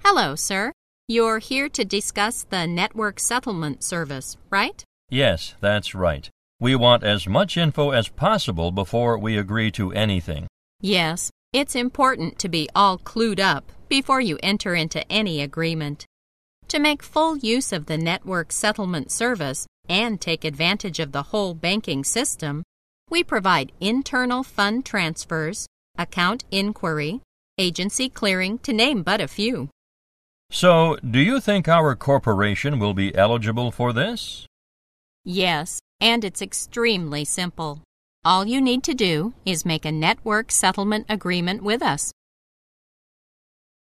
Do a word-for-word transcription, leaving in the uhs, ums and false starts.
Hello, sir. You're here to discuss the network settlement service, right? Yes, that's right. We want as much info as possible before we agree to anything. Yes, it's important to be all clued up before you enter into any agreement. To make full use of the network settlement service and take advantage of the whole banking system, we provide internal fund transfers, account inquiry, agency clearing, to name but a few. So, do you think our corporation will be eligible for this? Yes, and it's extremely simple. All you need to do is make a network settlement agreement with us.